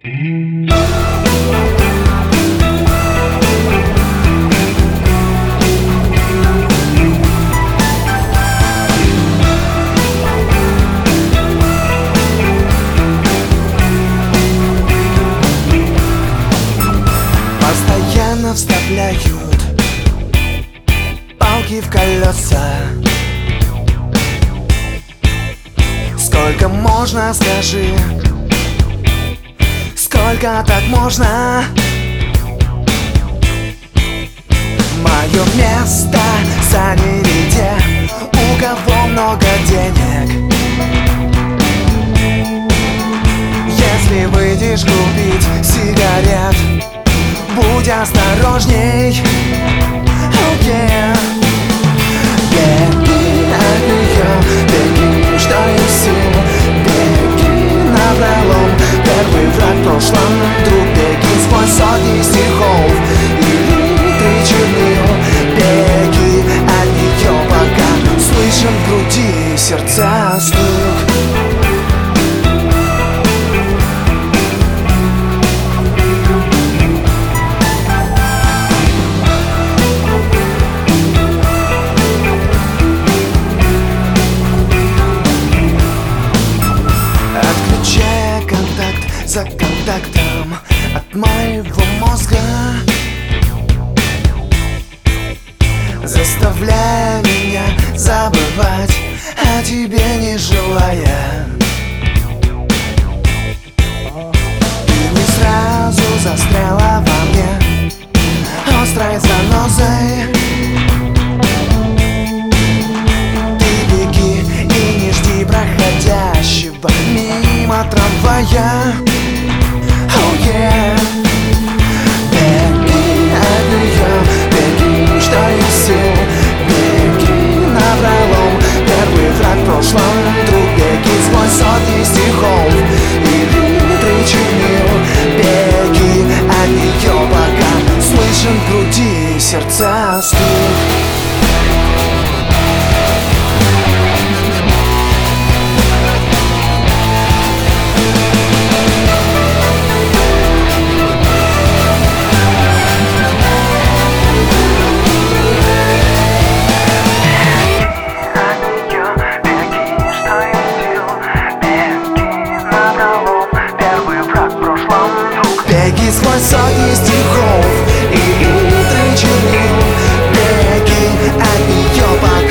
Постоянно вставляют палки в колеса. Сколько можно, скажи? Сколько так можно? Мое место заняли те, у кого много денег. Если выйдешь купить сигарет, будь осторожней. Беги от нее, беги, что из сил. Беги напролом, первый враг в прошлом друг. Беги сквозь сотни стихов и литры чернил. Беги от нее, пока слышен в груди сердца стук. За контактом от моего мозга, заставляя меня забывать о тебе, не желая. Ты не сразу застряла во мне острой занозой. Ты беги и не жди проходящего мимо трамвая. Беги от нее, беги, что из сил. Беги напролом, первый враг в прошлом друг. Беги сквозь сотни стихов и литры чернил. Беги от нее, пока слышен в груди сердца стук. Беги сквозь сотни стихов и литры чернил. Беги от нее, пока